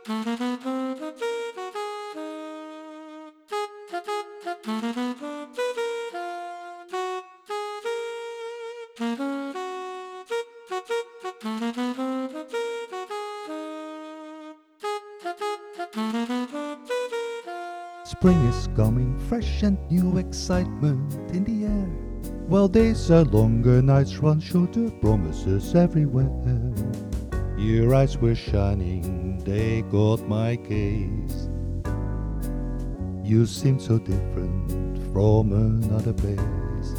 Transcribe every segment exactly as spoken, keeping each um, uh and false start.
Spring is coming, fresh and new excitement in the air. While days are longer, nights run shorter, promises everywhere. Your eyes were shining, they caught my gaze. You seemed so different from another place.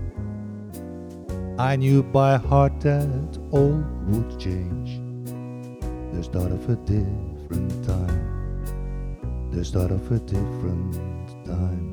I knew by heart that all would change. The start of a different time. The start of a different time.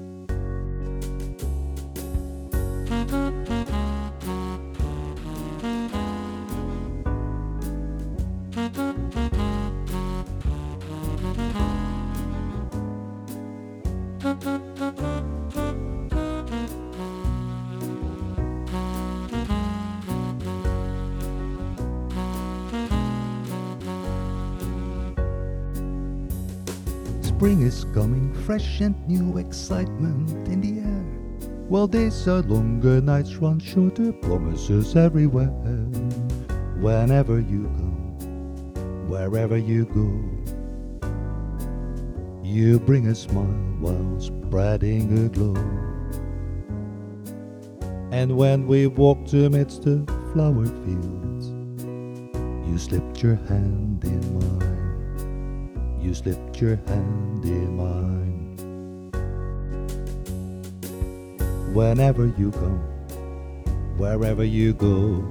Spring is coming, fresh and new excitement in the air. While days are longer, nights run shorter, promises everywhere. Whenever you go, wherever you go, you bring a smile while spreading a glow. And when we walked amidst the flower fields, you slipped your hand in mine. You slipped your hand in mine. Whenever you go, wherever you go,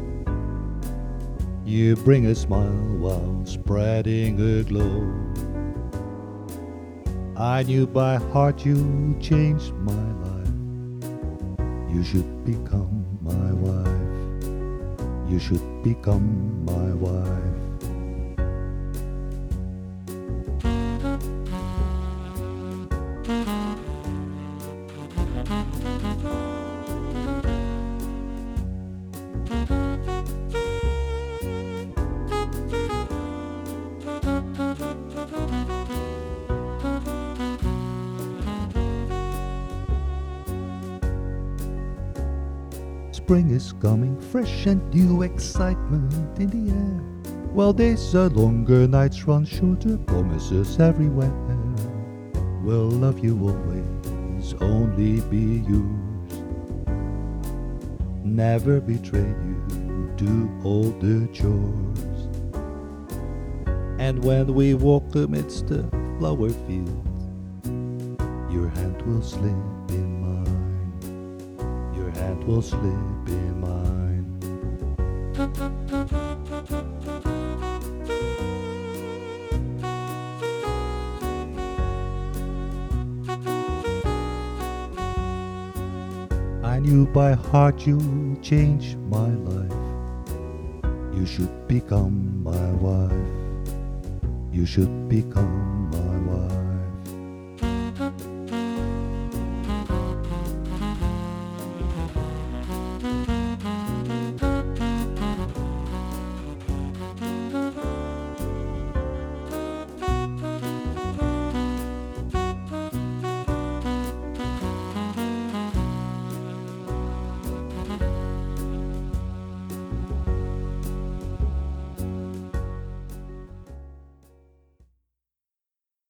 you bring a smile while spreading a glow. I knew by heart you changed my life. You should become my wife. You should become my wife. Spring is coming, fresh and new excitement in the air. While days are longer, nights run shorter, promises everywhere. Will love you always, only be yours. Never betray you, do all the chores. And when we walk amidst the flower fields, your hand will slip in mine. Your hand will slip in mine. I knew by heart you changed my life. You should become my wife. You should become my wife.